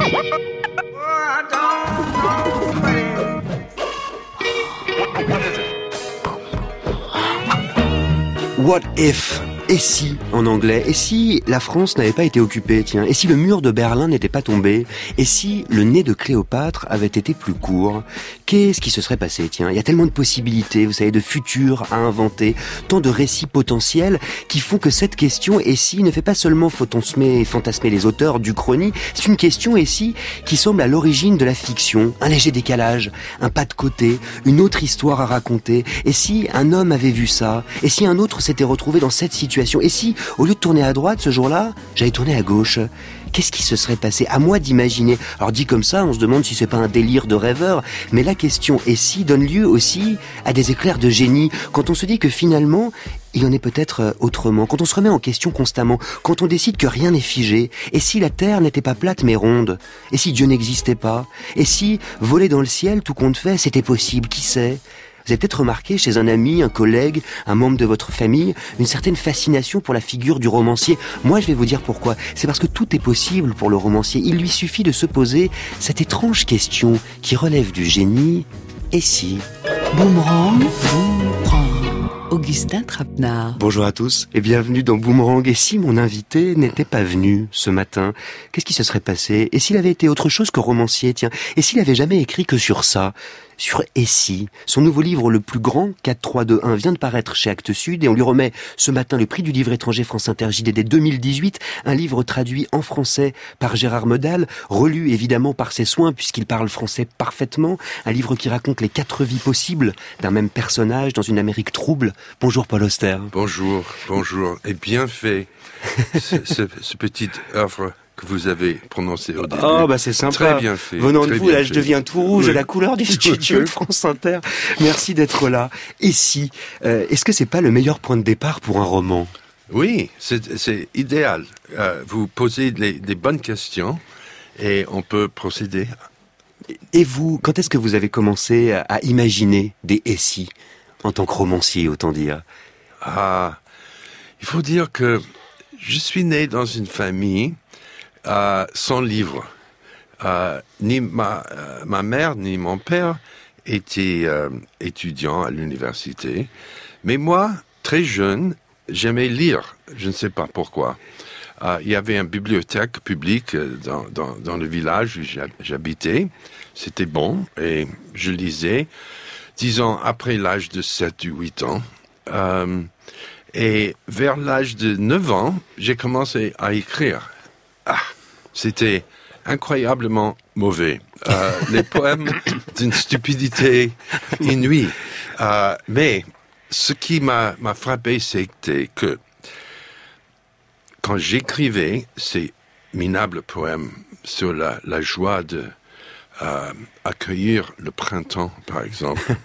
What if? Et si, en anglais, et si la France n'avait pas été occupée, tiens, et si le mur de Berlin n'était pas tombé, et si le nez de Cléopâtre avait été plus court, qu'est-ce qui se serait passé, tiens? Il y a tellement de possibilités, vous savez, de futurs à inventer, tant de récits potentiels qui font que cette question, et si, ne fait pas seulement fantasmer les auteurs d'Uchronie, c'est une question, et si, qui semble à l'origine de la fiction, un léger décalage, un pas de côté, une autre histoire à raconter, et si un homme avait vu ça, et si un autre s'était retrouvé dans cette situation, et si, au lieu de tourner à droite ce jour-là, j'avais tourné à gauche? Qu'est-ce qui se serait passé? À moi d'imaginer. Alors dit comme ça, on se demande si c'est pas un délire de rêveur, mais la question « et si » donne lieu aussi à des éclairs de génie, quand on se dit que finalement, il en est peut-être autrement, quand on se remet en question constamment, quand on décide que rien n'est figé, et si la Terre n'était pas plate mais ronde, et si Dieu n'existait pas, et si voler dans le ciel, tout compte fait, c'était possible, qui sait? Vous avez peut-être remarqué chez un ami, un collègue, un membre de votre famille, une certaine fascination pour la figure du romancier. Moi, je vais vous dire pourquoi. C'est parce que tout est possible pour le romancier. Il lui suffit de se poser cette étrange question qui relève du génie. Et si? Boomerang, Augustin Trapenard. Bonjour à tous et bienvenue dans Boomerang. Et si mon invité n'était pas venu ce matin, qu'est-ce qui se serait passé? Et s'il avait été autre chose que romancier, tiens? Et s'il avait jamais écrit que sur ça? Sur Et si? Son nouveau livre le plus grand, 4-3-2-1, vient de paraître chez Actes Sud et on lui remet ce matin le prix du livre étranger France Inter JDD 2018, un livre traduit en français par Gérard Medal, relu évidemment par ses soins puisqu'il parle français parfaitement, un livre qui raconte les 4 vies possibles d'un même personnage dans une Amérique trouble. Bonjour Paul Auster. Bonjour, et bien fait ce petit œuvre que vous avez prononcé au début. Oh, bah c'est sympa. Très bien fait. Venant de vous, là, je deviens tout rouge, oui. La couleur du studio de France Inter. Merci d'être là. Et si, est-ce que c'est pas le meilleur point de départ pour un roman? Oui, c'est idéal. Vous posez des bonnes questions et on peut procéder. Et vous, quand est-ce que vous avez commencé à imaginer des et si, en tant que romancier, autant dire? Ah, il faut dire que je suis né dans une famille sans livre. Ni ma mère ni mon père étaient étudiants à l'université. Mais moi, très jeune, j'aimais lire. Je ne sais pas pourquoi. Il y avait une bibliothèque publique dans le village où j'habitais. C'était bon et je lisais, disons, après l'âge de 7 ou 8 ans. Et vers l'âge de 9 ans, j'ai commencé à écrire. C'était incroyablement mauvais. Les poèmes d'une stupidité inouïe. Mais ce qui m'a frappé, c'était que quand j'écrivais ces minables poèmes sur la joie de accueillir le printemps, par exemple,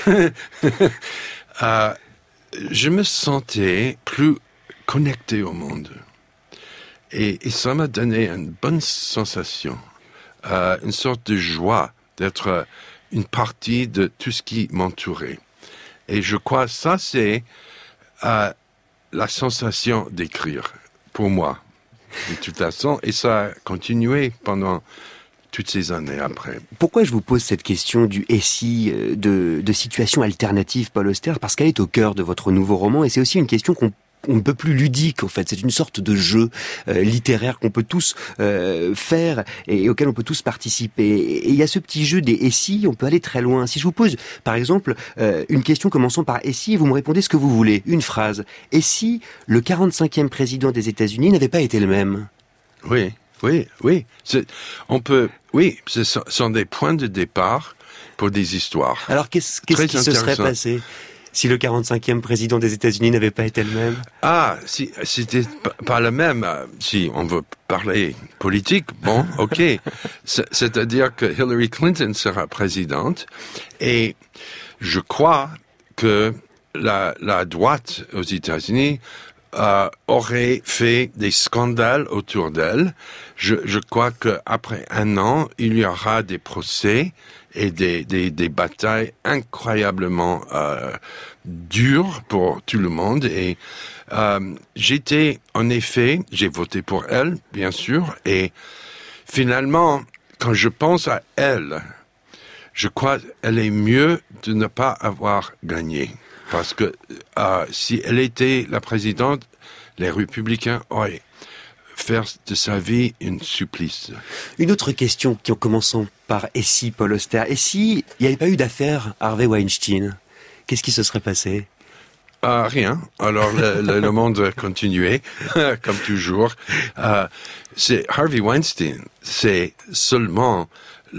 je me sentais plus connecté au monde. Et ça m'a donné une bonne sensation, une sorte de joie d'être une partie de tout ce qui m'entourait. Et je crois que ça, c'est la sensation d'écrire, pour moi, de toute façon. Et ça a continué pendant toutes ces années après. Pourquoi je vous pose cette question du et si, de situation alternative, Paul Auster? Parce qu'elle est au cœur de votre nouveau roman, et c'est aussi une question qu'on ne peut plus ludique, en fait. C'est une sorte de jeu littéraire qu'on peut tous faire et auquel on peut tous participer. Et il y a ce petit jeu des et si, on peut aller très loin. Si je vous pose, par exemple, une question commençant par et si, vous me répondez ce que vous voulez, une phrase. Et si le 45e président des États-Unis n'avait pas été le même? Oui. Ce sont des points de départ pour des histoires. Alors, qu'est-ce qui se serait passé si le 45e président des États-Unis n'avait pas été le même? Si c'était pas le même, si on veut parler politique, bon, ok. C'est-à-dire que Hillary Clinton sera présidente et je crois que la droite aux États-Unis aurait fait des scandales autour d'elle. Je crois qu'après 1 an, il y aura des procès et des batailles incroyablement dures pour tout le monde. Et j'ai voté pour elle, bien sûr, et finalement, quand je pense à elle, je crois qu'elle est mieux de ne pas avoir gagné. Parce que si elle était la présidente, les républicains auraient fait de sa vie un supplice. Une autre question, en commençant par et si, Paul Auster. Et si il n'y avait pas eu d'affaire Harvey Weinstein, qu'est-ce qui se serait passé? Rien. Alors le monde continuait, comme toujours. C'est Harvey Weinstein, c'est seulement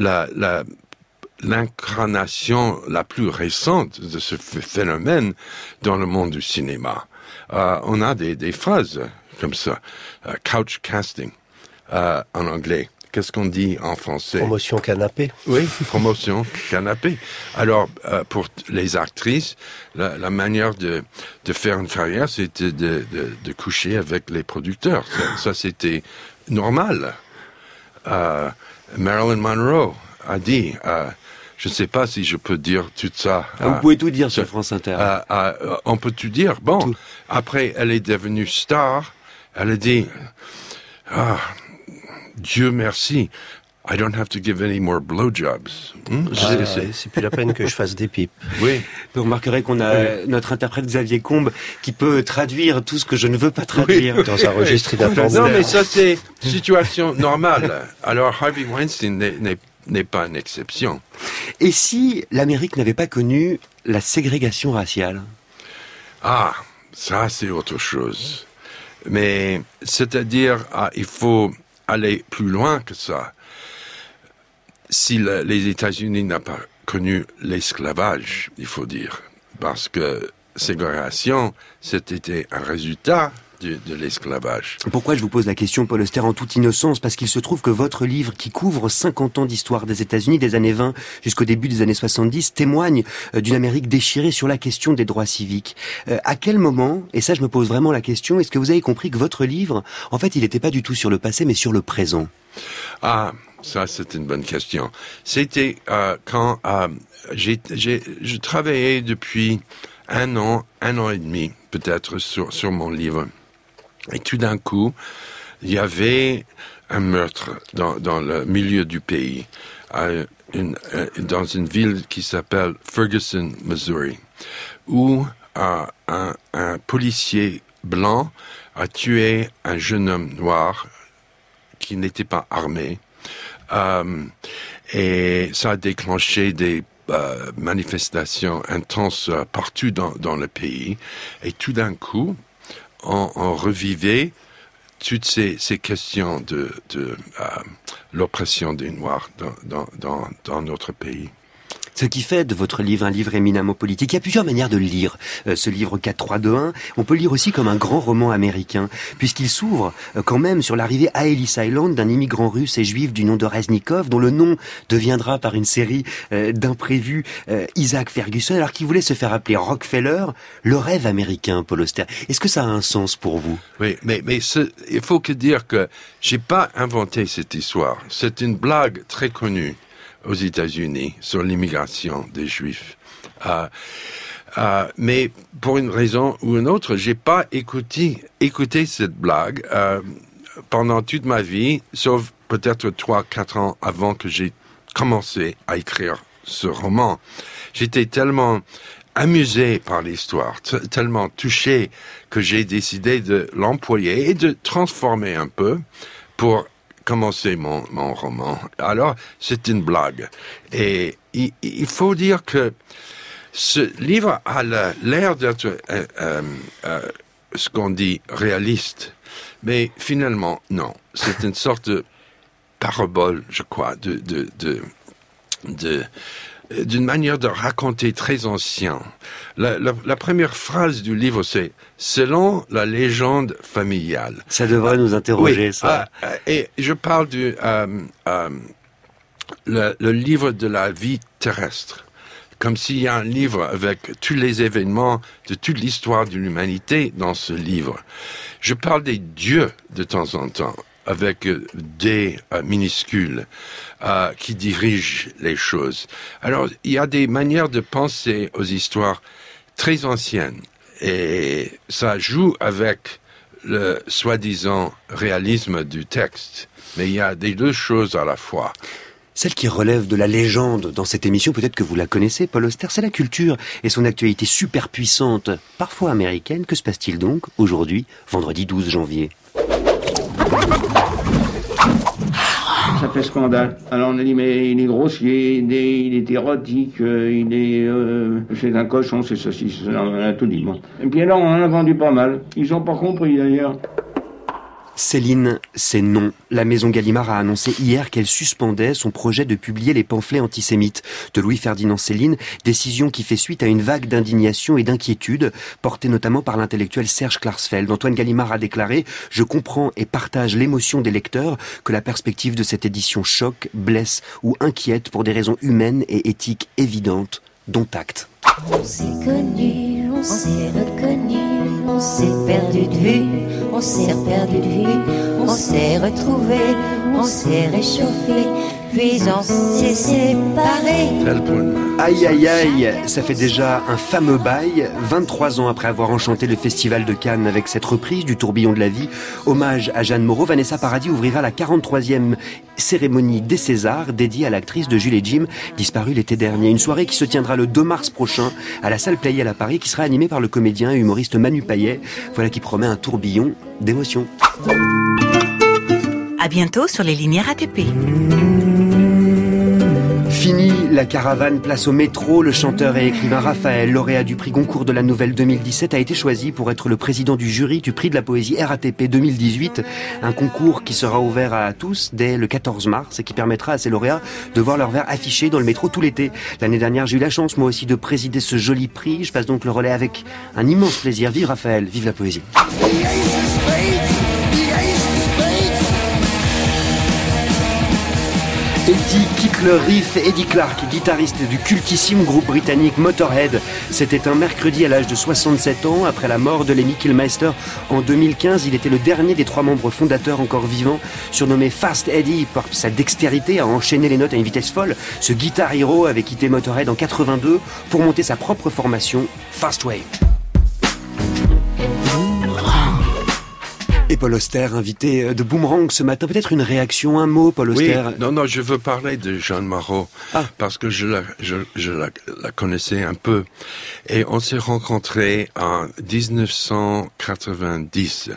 l'incarnation la plus récente de ce phénomène dans le monde du cinéma. On a des phrases comme ça, couch casting en anglais. Qu'est-ce qu'on dit en français? Promotion canapé. Oui, promotion canapé. Alors, pour les actrices, la manière de faire une carrière, c'était de coucher avec les producteurs. Ça c'était normal. Marilyn Monroe a dit, je ne sais pas si je peux dire tout ça. Vous pouvez tout dire sur France Inter. On peut tout dire. Bon, tout. Après, elle est devenue star. Elle a dit, Dieu merci, I don't have to give any more blowjobs. C'est plus la peine que je fasse des pipes. Oui. Vous remarquerez qu'on a notre interprète Xavier Combe qui peut traduire tout ce que je ne veux pas traduire. Oui. Dans un registre inattendu. Non, mais ça c'est situation normale. Alors Harvey Weinstein n'est pas une exception. Et si l'Amérique n'avait pas connu la ségrégation raciale? Ça c'est autre chose. Mais c'est-à-dire, il faut aller plus loin que ça. Si les États-Unis n'ont pas connu l'esclavage, il faut dire, parce que ségrégation, c'était un résultat de l'esclavage. Pourquoi je vous pose la question, Paul Auster, en toute innocence? Parce qu'il se trouve que votre livre, qui couvre 50 ans d'histoire des États-Unis, des années 20 jusqu'au début des années 70, témoigne d'une Amérique déchirée sur la question des droits civiques. À quel moment, et ça je me pose vraiment la question, est-ce que vous avez compris que votre livre, en fait, il n'était pas du tout sur le passé, mais sur le présent? Ça c'est une bonne question. C'était quand je travaillais depuis un an et demi, peut-être, sur mon livre. Et tout d'un coup, il y avait un meurtre dans le milieu du pays, dans une ville qui s'appelle Ferguson, Missouri, où un policier blanc a tué un jeune homme noir qui n'était pas armé. Et ça a déclenché des manifestations intenses partout dans le pays. Et tout d'un coup, on revivait toutes ces questions de l'oppression des Noirs dans notre pays. Ce qui fait de votre livre un livre éminemment politique. Il y a plusieurs manières de le lire. Ce livre 4-3-2-1, on peut le lire aussi comme un grand roman américain, puisqu'il s'ouvre quand même sur l'arrivée à Ellis Island d'un immigrant russe et juif du nom de Reznikov, dont le nom deviendra par une série d'imprévus Isaac Ferguson, alors qu'il voulait se faire appeler Rockefeller, le rêve américain, Paul Auster. Est-ce que ça a un sens pour vous? Oui, mais il faut dire que j'ai pas inventé cette histoire. C'est une blague très connue aux États-Unis sur l'immigration des Juifs. Mais pour une raison ou une autre, j'ai pas écouté cette blague pendant toute ma vie, sauf peut-être 3-4 ans avant que j'ai commencé à écrire ce roman. J'étais tellement amusé par l'histoire, tellement touché que j'ai décidé de l'employer et de transformer un peu pour commencer mon roman. Alors, c'est une blague. Et il faut dire que ce livre a l'air d'être ce qu'on dit réaliste, mais finalement, non. C'est une sorte de parabole, je crois, d'une manière de raconter très ancienne. La première phrase du livre, c'est « Selon la légende familiale ». Ça devrait nous interroger, oui, ça. Et je parle le livre de la vie terrestre. Comme s'il y a un livre avec tous les événements de toute l'histoire de l'humanité dans ce livre. Je parle des dieux de temps en temps, avec des minuscules qui dirigent les choses. Alors, il y a des manières de penser aux histoires très anciennes, et ça joue avec le soi-disant réalisme du texte. Mais il y a des deux choses à la fois. Celle qui relève de la légende dans cette émission, peut-être que vous la connaissez, Paul Auster, c'est la culture et son actualité super puissante, parfois américaine. Que se passe-t-il donc aujourd'hui, vendredi 12 janvier ? Ça fait scandale. Alors on a dit mais il est grossier, il est érotique, c'est un cochon, c'est ceci, on a tout dit. Bon. Et puis alors on en a vendu pas mal. Ils ont pas compris d'ailleurs. Céline, c'est non. La maison Gallimard a annoncé hier qu'elle suspendait son projet de publier les pamphlets antisémites de Louis-Ferdinand Céline, décision qui fait suite à une vague d'indignation et d'inquiétude, portée notamment par l'intellectuel Serge Klarsfeld. Antoine Gallimard a déclaré « Je comprends et partage l'émotion des lecteurs que la perspective de cette édition choque, blesse ou inquiète pour des raisons humaines et éthiques évidentes, dont acte. » On s'est connus, on s'est reconnus, on s'est perdu de vue, on s'est perdu de vue, on s'est retrouvés, on s'est réchauffé, puis on s'est séparés. Aïe aïe aïe, ça fait déjà un fameux bail, 23 ans après avoir enchanté le Festival de Cannes avec cette reprise du Tourbillon de la vie, hommage à Jeanne Moreau, Vanessa Paradis ouvrira la 43e cérémonie des Césars dédiée à l'actrice de Jules et Jim, disparue l'été dernier. Une soirée qui se tiendra le 2 mars prochain à la salle Pleyel à Paris, qui sera animée par le comédien et humoriste Manu Payet. Voilà qui promet un tourbillon d'émotions. À bientôt sur les lignes RATP. Fini la caravane, place au métro. Le chanteur et écrivain Raphaël, lauréat du prix Goncourt de la Nouvelle 2017, a été choisi pour être le président du jury du prix de la poésie RATP 2018. Un concours qui sera ouvert à tous dès le 14 mars et qui permettra à ces lauréats de voir leur verre affiché dans le métro tout l'été. L'année dernière, j'ai eu la chance, moi aussi, de présider ce joli prix. Je passe donc le relais avec un immense plaisir. Vive Raphaël, vive la poésie. Eddie quitte le riff. Eddie Clarke, guitariste du cultissime groupe britannique Motorhead, c'était un mercredi à l'âge de 67 ans, après la mort de Lemmy Kilmister en 2015. Il était le dernier des 3 membres fondateurs encore vivants, surnommé Fast Eddie par sa dextérité à enchaîner les notes à une vitesse folle. Ce guitar hero avait quitté Motorhead en 82 pour monter sa propre formation, Fast Wave. Et Paul Auster, invité de Boomerang ce matin. Peut-être une réaction, un mot, Paul Auster? Oui, non, je veux parler de Jeanne Moreau, parce que je la connaissais un peu. Et on s'est rencontrés en 1990.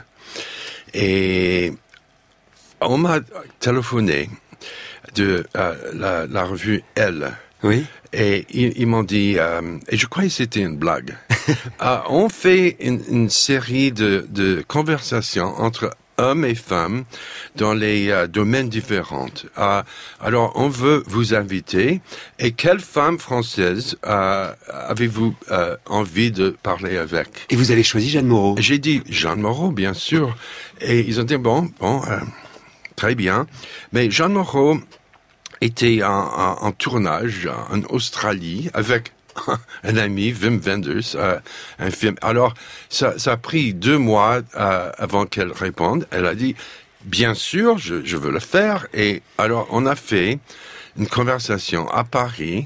Et on m'a téléphoné de la revue Elle. Oui. Et ils m'ont dit, et je croyais que c'était une blague, on fait une série de conversations entre hommes et femmes dans les domaines différents. Alors, on veut vous inviter. Et quelle femme française avez-vous envie de parler avec? Et vous avez choisi Jeanne Moreau? J'ai dit Jeanne Moreau, bien sûr. Et ils ont dit, bon, très bien. Mais Jeanne Moreau était en tournage en Australie avec un ami, Wim Wenders, un film. Alors, ça a pris 2 mois avant qu'elle réponde. Elle a dit, bien sûr, je veux le faire. Et alors, on a fait une conversation à Paris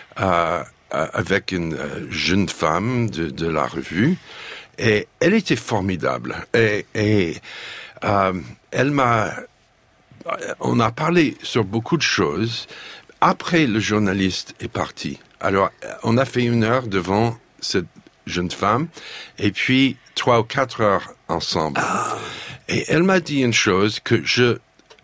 avec une jeune femme de la revue. Et elle était formidable. Et elle m'a... On a parlé sur beaucoup de choses. Après, le journaliste est parti. Alors, on a fait 1 heure devant cette jeune femme, et puis 3 ou 4 heures ensemble. Et elle m'a dit une chose que je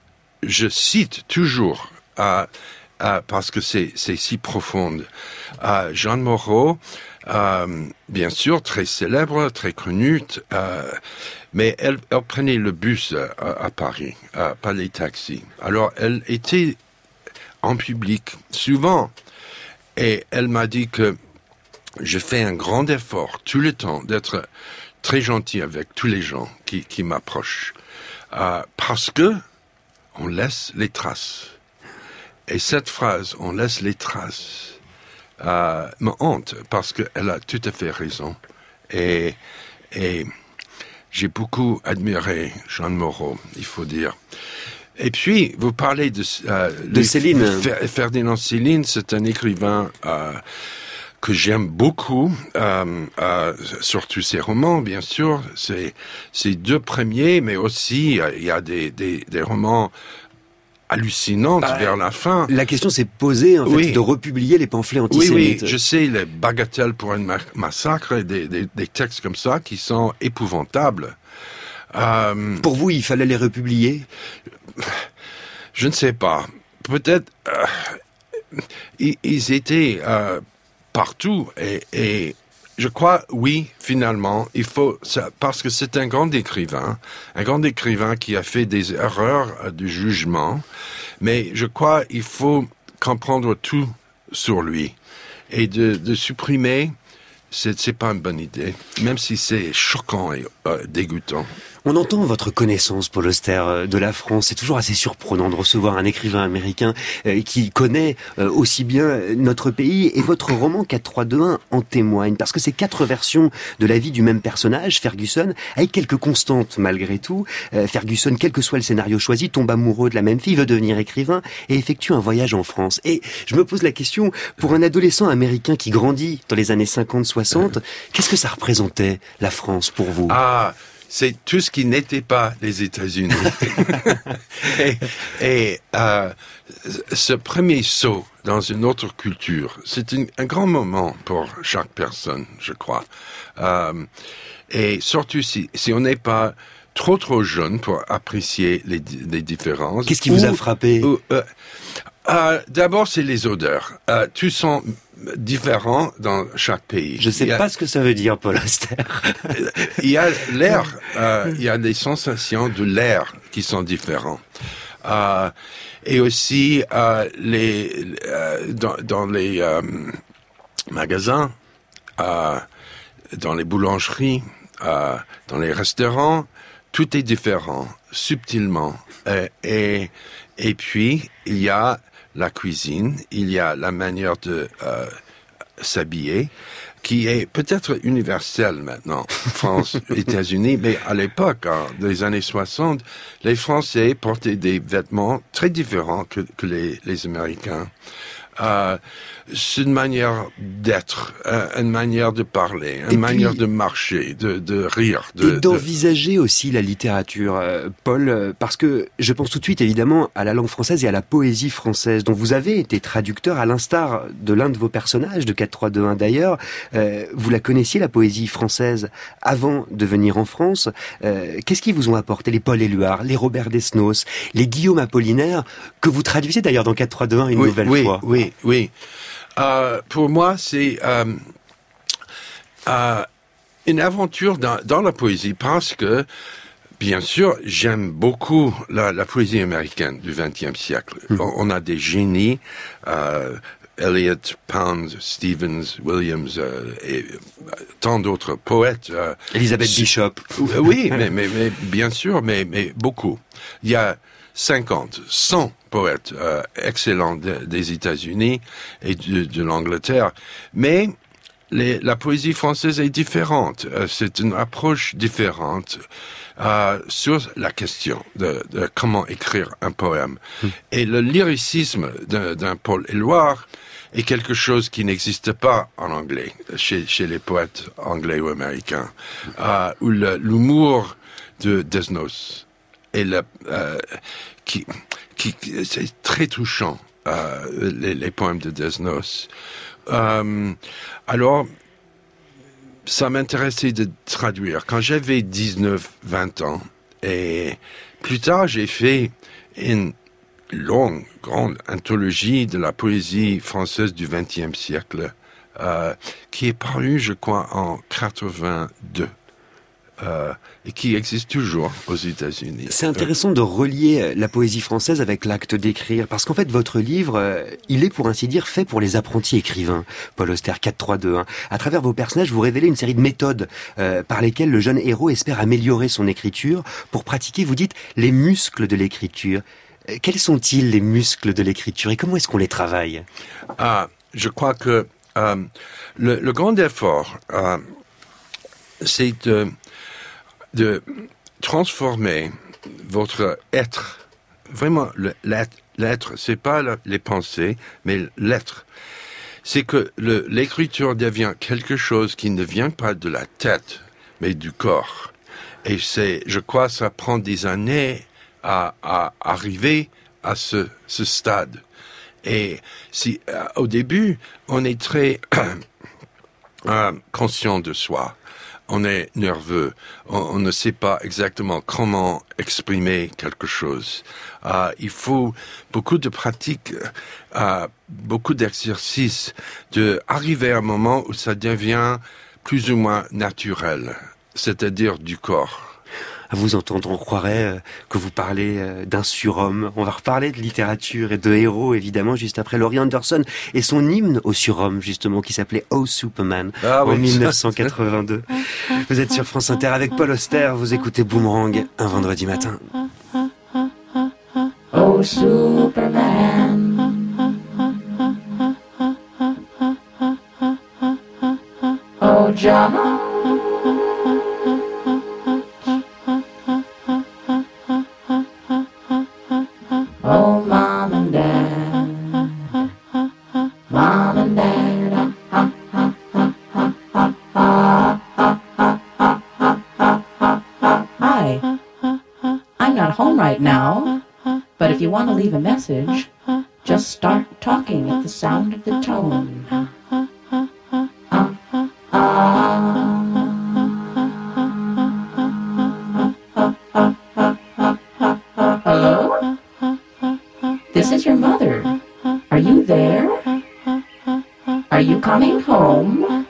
cite toujours, parce que c'est si profonde. Jeanne Moreau, bien sûr, très célèbre, très connue, mais elle prenait le bus à Paris, pas les taxis. Alors, elle était en public, souvent. Et elle m'a dit que je fais un grand effort tout le temps d'être très gentil avec tous les gens qui m'approchent. Parce que on laisse les traces. Et cette phrase, on laisse les traces, me hante, parce qu'elle a tout à fait raison. Et j'ai beaucoup admiré Jeanne Moreau, il faut dire. Et puis, vous parlez de Céline. Ferdinand Céline, c'est un écrivain que j'aime beaucoup, surtout ses romans, bien sûr, ces deux premiers, mais aussi il y a des romans hallucinantes vers la fin. La question s'est posée, en fait, de republier les pamphlets antisémites. Oui, je sais, les bagatelles pour un massacre, des textes comme ça qui sont épouvantables. Pour vous, il fallait les republier? Je ne sais pas. Peut-être ils étaient partout et je crois, oui, finalement, il faut ça, parce que c'est un grand écrivain qui a fait des erreurs de jugement, mais je crois il faut comprendre tout sur lui et de supprimer, c'est pas une bonne idée, même si c'est choquant et dégoûtant. On entend votre connaissance, Paul Auster, de la France. C'est toujours assez surprenant de recevoir un écrivain américain qui connaît aussi bien notre pays. Et votre roman 4-3-2-1 en témoigne. Parce que c'est 4 versions de la vie du même personnage, Ferguson, avec quelques constantes malgré tout. Ferguson, quel que soit le scénario choisi, tombe amoureux de la même fille, veut devenir écrivain et effectue un voyage en France. Et je me pose la question, pour un adolescent américain qui grandit dans les années 50-60, qu'est-ce que ça représentait, la France, pour vous? C'est tout ce qui n'était pas les États-Unis. et ce premier saut dans une autre culture, c'est un grand moment pour chaque personne, je crois. Et surtout si on n'est pas trop jeune pour apprécier les différences. Qu'est-ce qui vous a frappé? D'abord, c'est les odeurs. Tous sont différents dans chaque pays. Je ne sais pas ce que ça veut dire, Paul Auster. Il y a l'air, il y a des sensations de l'air qui sont différents. Et aussi dans les magasins, dans les boulangeries, dans les restaurants, tout est différent, subtilement. Et puis, il y a la cuisine, il y a la manière de s'habiller, qui est peut-être universelle maintenant, France, États-Unis, mais à l'époque, des années 60, les Français portaient des vêtements très différents que les Américains. C'est une manière d'être, une manière de parler, une manière de marcher, de rire. Et d'envisager aussi la littérature, Paul, parce que je pense tout de suite évidemment à la langue française et à la poésie française, dont vous avez été traducteur, à l'instar de l'un de vos personnages, de 4-3-2-1 d'ailleurs. Vous la connaissiez, la poésie française, avant de venir en France. Qu'est-ce qui vous ont apporté les Paul Éluard, les Robert Desnos, les Guillaume Apollinaire, que vous traduisez d'ailleurs dans 4-3-2-1 une nouvelle fois? Oui. Pour moi, c'est une aventure dans la poésie parce que, bien sûr, j'aime beaucoup la poésie américaine du XXe siècle. On a des génies, Eliot, Pound, Stevens, Williams et tant d'autres poètes. Elizabeth Bishop. Oui, mais bien sûr, mais beaucoup. Il y a 50, 100 poètes excellents des États-Unis et de l'Angleterre, mais la poésie française est différente. C'est une approche différente sur la question de comment écrire un poème. Et le lyricisme d'un Paul Éluard est quelque chose qui n'existe pas en anglais, chez les poètes anglais ou américains, ou l'humour de Desnos. Et c'est très touchant, les poèmes de Desnos. Alors, ça m'intéressait de traduire. Quand j'avais 19-20 ans, et plus tard, j'ai fait une longue, grande anthologie de la poésie française du XXe siècle, qui est parue, je crois, en 82. Et qui existe toujours aux États-Unis. C'est intéressant de relier la poésie française avec l'acte d'écrire, parce qu'en fait, votre livre, il est, pour ainsi dire, fait pour les apprentis écrivains. Paul Auster, 4-3-2-1. À travers vos personnages, vous révélez une série de méthodes par lesquelles le jeune héros espère améliorer son écriture pour pratiquer, vous dites, les muscles de l'écriture. Quels sont-ils, les muscles de l'écriture, et comment est-ce qu'on les travaille? Je crois que le grand effort, c'est de transformer votre être, vraiment l'être, c'est pas les pensées, mais l'être. c'est que l'écriture devient quelque chose qui ne vient pas de la tête, mais du corps. Et je crois, ça prend des années à arriver à ce stade. Et si, au début, on est très conscient de soi. On est nerveux. On ne sait pas exactement comment exprimer quelque chose. Il faut beaucoup de pratiques, beaucoup d'exercices, d'arriver à un moment où ça devient plus ou moins naturel, c'est-à-dire du corps. À vous entendre, on croirait que vous parlez d'un surhomme. On va reparler de littérature et de héros, évidemment, juste après Laurie Anderson et son hymne au surhomme, justement, qui s'appelait Oh Superman, en 1982. Vous êtes sur France Inter avec Paul Auster, vous écoutez Boomerang, un vendredi matin. Oh Superman, oh John, oh Mom and Dad, Mom and Dad, Hi, I'm not home right now, but if you want to leave a message, just start talking at the sound of the tone. Hello? This is your mother. Are you there? Are you coming home?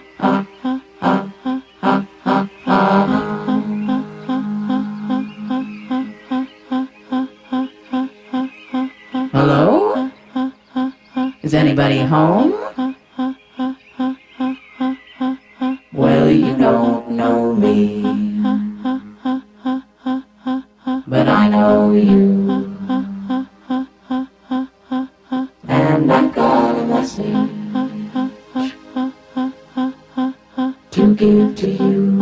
Hello? Is anybody home? Well, you don't know me, but I know you, and I've got a message to give to you.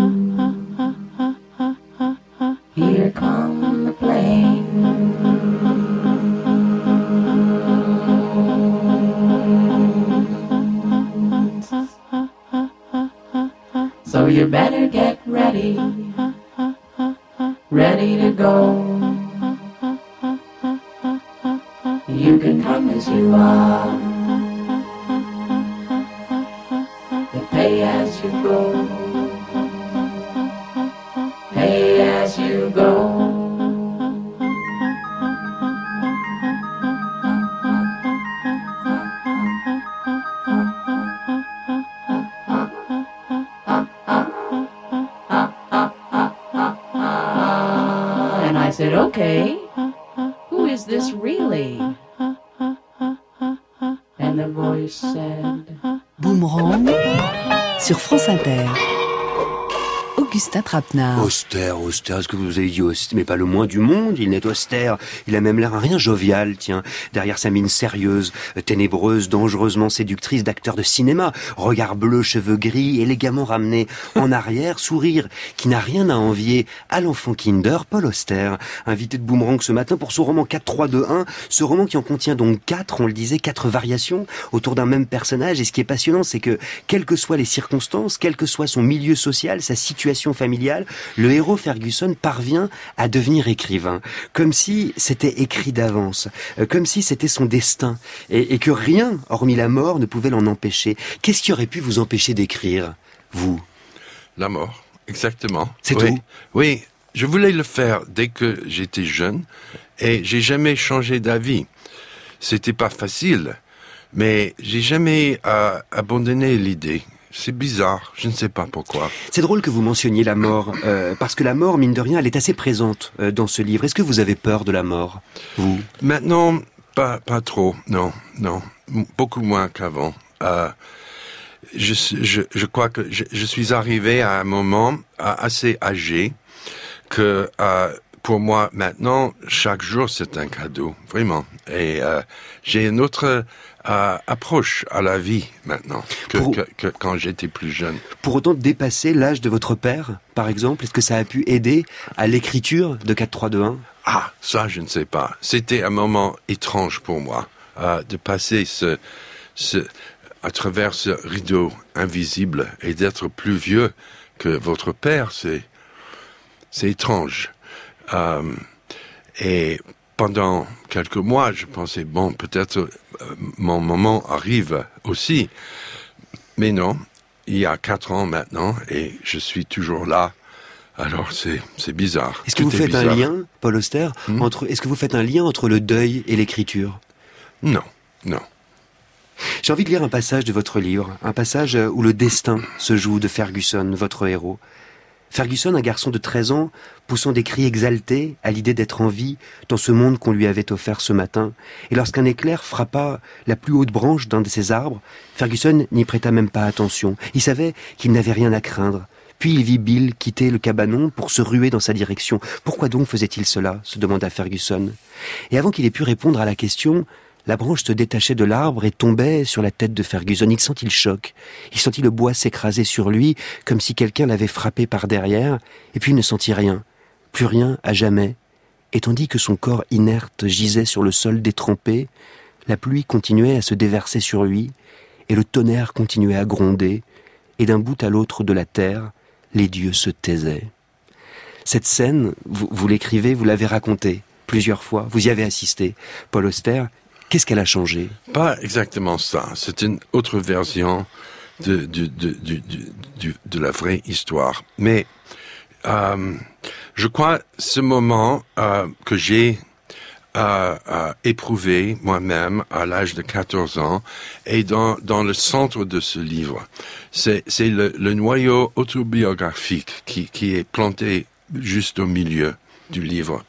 Here come the planes. So you better get ready, ready to go. You can come as you are, but pay as you go, pay as you go. And I said, okay, who is this really? And the voice said, Boomerang sur France Inter. Augustin Trapenard. Austère, est-ce que vous avez dit austère? Mais pas le moins du monde, il n'est austère. Il a même l'air un rien jovial, tiens. Derrière sa mine sérieuse, ténébreuse, dangereusement séductrice d'acteur de cinéma. Regard bleu, cheveux gris, élégamment ramenés en arrière, sourire qui n'a rien à envier à l'enfant Kinder, Paul Auster, invité de Boomerang ce matin pour son roman 4-3-2-1. Ce roman qui en contient donc 4, on le disait, 4 variations autour d'un même personnage. Et ce qui est passionnant, c'est que, quelles que soient les circonstances, quel que soit son milieu social, sa situation familiale, le héros Ferguson parvient à devenir écrivain, comme si c'était écrit d'avance, comme si c'était son destin, et que rien, hormis la mort, ne pouvait l'en empêcher. Qu'est-ce qui aurait pu vous empêcher d'écrire, vous? La mort, exactement. C'est oui. tout? Oui, je voulais le faire dès que j'étais jeune, et j'ai jamais changé d'avis. C'était pas facile, mais j'ai jamais abandonné l'idée. C'est bizarre, je ne sais pas pourquoi. C'est drôle que vous mentionniez la mort, parce que la mort, mine de rien, elle est assez présente dans ce livre. Est-ce que vous avez peur de la mort, vous? Maintenant, pas trop, non, beaucoup moins qu'avant. Je crois que je suis arrivé à un moment assez âgé que pour moi, maintenant, chaque jour, c'est un cadeau, vraiment. Et j'ai une autre approche à la vie maintenant que quand j'étais plus jeune. Pour autant dépasser l'âge de votre père, par exemple, est-ce que ça a pu aider à l'écriture de 4-3-2-1? Ah, ça, je ne sais pas. C'était un moment étrange pour moi de passer à travers ce rideau invisible et d'être plus vieux que votre père, c'est étrange. Et pendant quelques mois, je pensais, bon, peut-être mon moment arrive aussi. Mais non, il y a 4 ans maintenant, et je suis toujours là. Alors, c'est bizarre. Est-ce que vous faites un lien, Paul Auster, est-ce que vous faites un lien entre le deuil et l'écriture ? Non. J'ai envie de lire un passage de votre livre, un passage où le destin se joue de Ferguson, votre héros. Ferguson, un garçon de 13 ans, poussant des cris exaltés à l'idée d'être en vie dans ce monde qu'on lui avait offert ce matin. Et lorsqu'un éclair frappa la plus haute branche d'un de ces arbres, Ferguson n'y prêta même pas attention. Il savait qu'il n'avait rien à craindre. Puis il vit Bill quitter le cabanon pour se ruer dans sa direction. Pourquoi donc faisait-il cela ? Se demanda Ferguson. Et avant qu'il ait pu répondre à la question, la branche se détachait de l'arbre et tombait sur la tête de Ferguson. Il sentit le choc. Il sentit le bois s'écraser sur lui, comme si quelqu'un l'avait frappé par derrière, et puis il ne sentit rien. Plus rien à jamais. Et tandis que son corps inerte gisait sur le sol détrempé, la pluie continuait à se déverser sur lui, et le tonnerre continuait à gronder, et d'un bout à l'autre de la terre, les dieux se taisaient. Cette scène, vous l'écrivez, vous l'avez racontée plusieurs fois, vous y avez assisté. Paul Auster, qu'est-ce qu'elle a changé ? Pas exactement ça. C'est une autre version de la vraie histoire. Mais je crois ce moment que j'ai éprouvé moi-même à l'âge de 14 ans est dans le centre de ce livre. C'est le noyau autobiographique qui est planté juste au milieu du livre.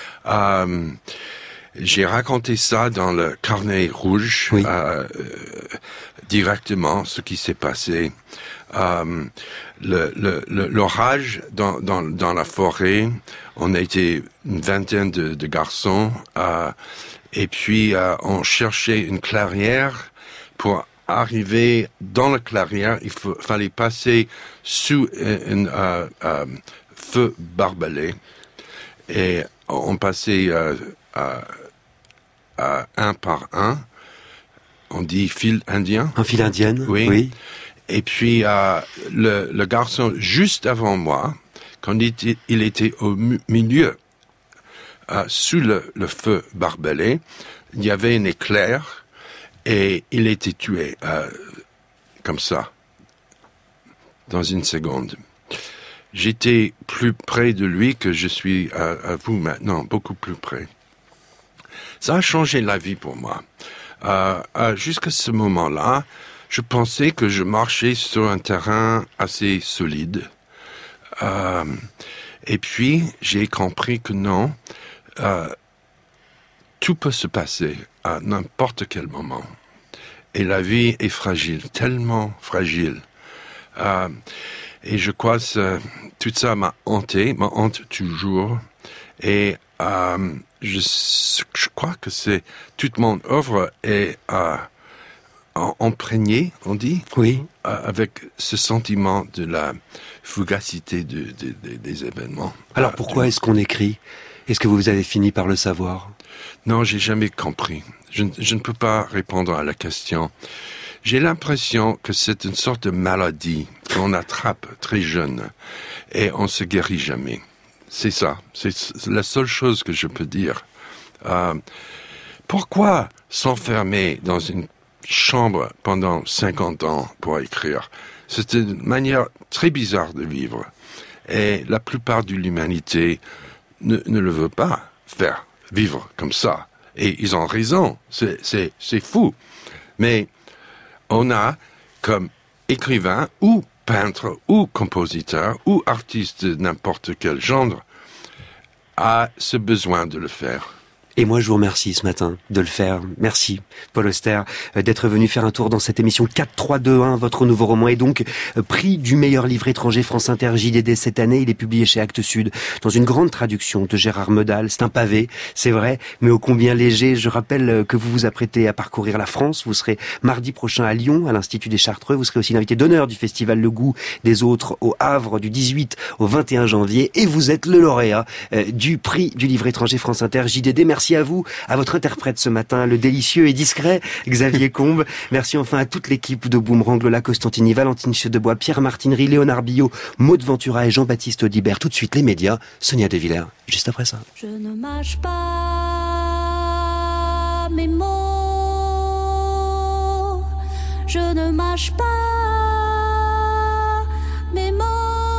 J'ai raconté ça dans le carnet rouge, oui. Directement, ce qui s'est passé. L'orage dans la forêt, on a été une vingtaine de garçons, et puis on cherchait une clairière. Pour arriver dans la clairière, il fallait passer sous un feu barbelé, et on passait un par un. On dit fil indien. Un fil indien, oui. Et puis le garçon juste avant moi, quand il était au milieu, sous le feu barbelé, il y avait un éclair et il était tué comme ça, dans une seconde. J'étais plus près de lui que je suis à vous maintenant, beaucoup plus près. Ça a changé la vie pour moi. Jusqu'à ce moment-là, je pensais que je marchais sur un terrain assez solide. Et puis, j'ai compris que non, tout peut se passer à n'importe quel moment. Et la vie est fragile, tellement fragile. Et je crois que tout ça m'a hante toujours. Et je crois que c'est toute mon œuvre est imprégnée, on dit, oui, avec ce sentiment de la fugacité des événements. Alors pourquoi est-ce qu'on écrit ? Est-ce que vous avez fini par le savoir ? Non, j'ai jamais compris. Je ne peux pas répondre à la question. J'ai l'impression que c'est une sorte de maladie qu'on attrape très jeune et on se guérit jamais. C'est ça. C'est la seule chose que je peux dire. Pourquoi s'enfermer dans une chambre pendant 50 ans pour écrire ? C'est une manière très bizarre de vivre. Et la plupart de l'humanité ne le veut pas vivre comme ça. Et ils ont raison. C'est fou. Mais on a, comme écrivain ou peintre ou compositeur ou artiste de n'importe quel genre, a ce besoin de le faire. Et moi, je vous remercie ce matin de le faire. Merci, Paul Auster, d'être venu faire un tour dans cette émission 4-3-2-1. Votre nouveau roman est donc prix du meilleur livre étranger France Inter JDD cette année. Il est publié chez Actes Sud dans une grande traduction de Gérard Medal. C'est un pavé, c'est vrai, mais ô combien léger. Je rappelle que vous vous apprêtez à parcourir la France. Vous serez mardi prochain à Lyon, à l'Institut des Chartreux. Vous serez aussi l'invité d'honneur du festival Le Goût des Autres au Havre du 18 au 21 janvier. Et vous êtes le lauréat du prix du livre étranger France Inter JDD. Merci Merci à vous, à votre interprète ce matin, le délicieux et discret Xavier Combes. Merci enfin à toute l'équipe de Boomerang, Lola Costantini, Valentine Chedebois, Pierre Martinerie, Léonard Billot, Maud Ventura et Jean-Baptiste Audibert. Tout de suite les médias, Sonia De Villers, juste après ça. Je ne mâche pas mes mots, je ne mâche pas mes mots.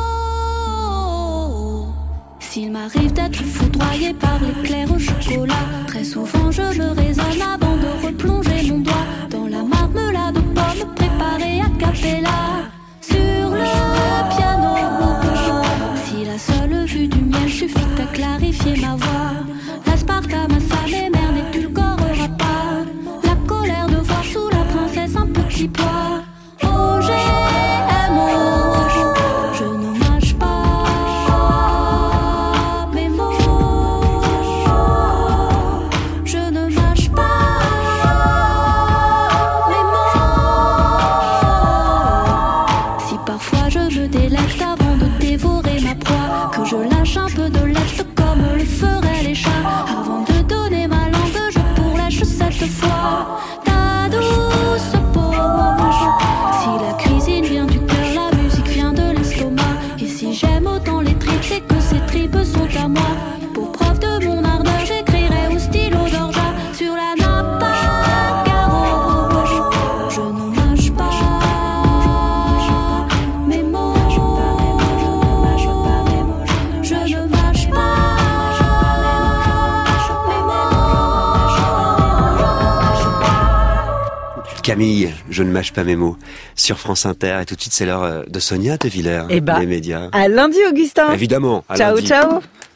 S'il m'arrive d'être foudroyé par l'éclair au chocolat, très souvent je me raisonne avant de replonger mon doigt dans la marmelade aux pommes préparée à cappella sur le piano. Si la seule vue du miel suffit à clarifier ma voix, l'aspartame à sa mémère n'édulcorera pas la colère de voir sous la princesse un petit pois. Oh GMO, je ne mâche pas mes mots, je ne mâche pas mes mots. Si parfois je me délecte avant de dévorer ma proie, que je lâche un peu de lest comme le feraient les chats, avant de donner ma langue je pourlèche cette fois ta douce peau. Si la cuisine vient du cœur, la musique vient de l'estomac, et si j'aime autant les tripes, c'est que ces tripes sont à moi. Pour preuve de mon ardeur, j'écrirai au stylo d'orgeat sur la nappe à carreaux. Je ne mâche pas mes mots, je ne mâche pas mes mots. Camille, je ne mâche pas mes mots, sur France Inter. Et tout de suite, c'est l'heure de Sonia De Villers, les médias. À lundi, Augustin. Évidemment, à ciao, lundi. Ciao.